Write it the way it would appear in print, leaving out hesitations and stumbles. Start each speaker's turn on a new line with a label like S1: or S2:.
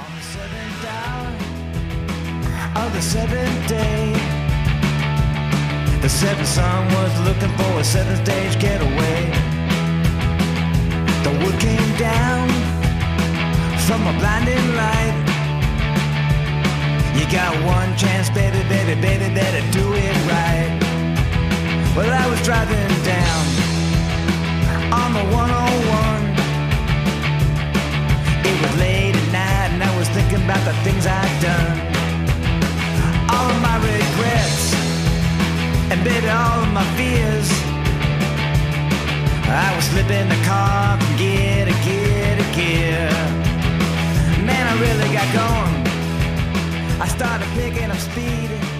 S1: On the seventh hour of the seventh day, the seventh son was looking for a seventh stage getaway. The wood came down from a blinding light. You got one chance, baby, baby, baby, better do it right. Well, I was driving down on the 101. It was late at night and I was thinking about the things I'd done. All of my regrets and baby all of my fears. I was slipping the car from gear to gear to gear. Man, I really got going. I started picking up speed.